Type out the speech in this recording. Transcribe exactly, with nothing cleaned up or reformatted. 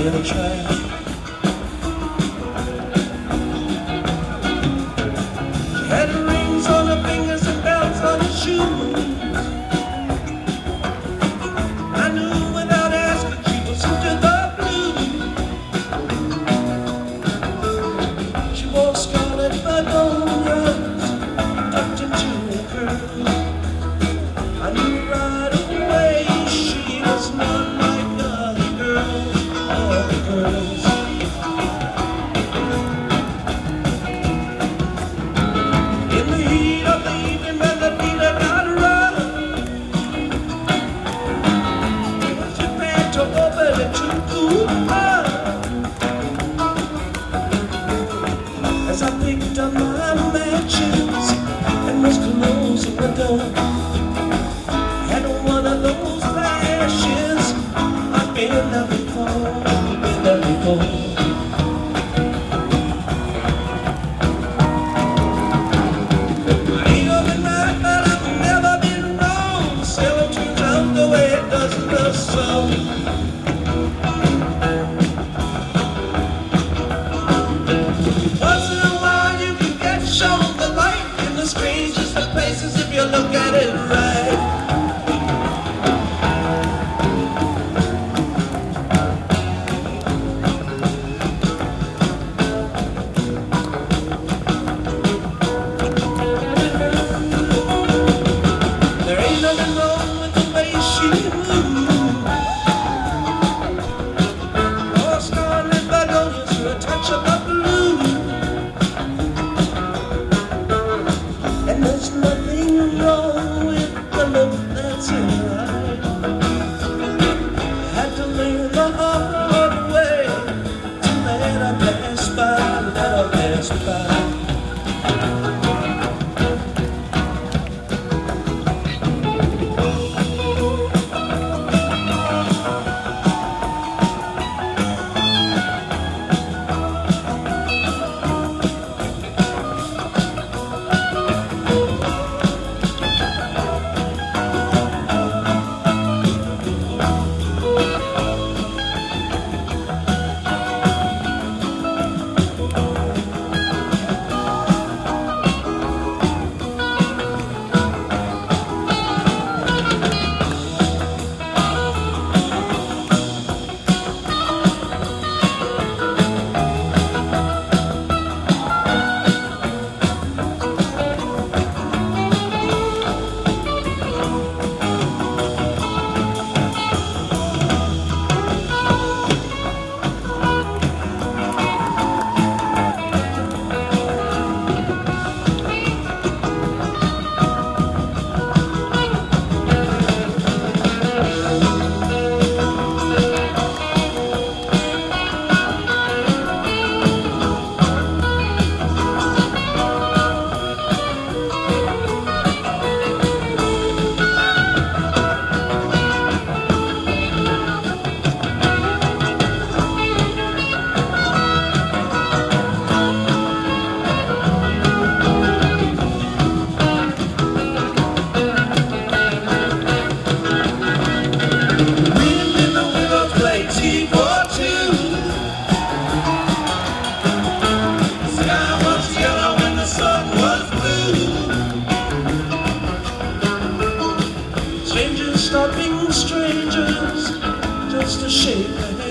railway track. She had rings on her fingers and bells on her shoes. I knew without asking she was into the blues. She wore scarlet begonias tucked into her curls. I knew right away she was not like other girls, other girls. In the heat of the evening when the dealer got run, she bent over to cool her. As I picked up my matches and was closing the door, had one of those flashes. I've been there before, been there before. I ain't been right, but I've never been wrong. Seldom turns out the way it does in the song. Once in a while you can get shown the light in the strangest of places if you look at it right. There ain't nothing wrong with the way she moves, or scarlet begonias for a touch of the blue. And there's nothing wrong with the look that's in her eye. I had to learn the hard way to let her pass by, let her pass by. Strangers stopping strangers just to shake their